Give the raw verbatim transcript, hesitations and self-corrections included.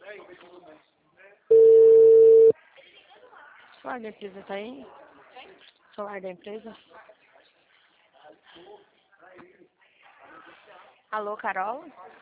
Celular da empresa tá aí? Celular da empresa? Alô, Carol?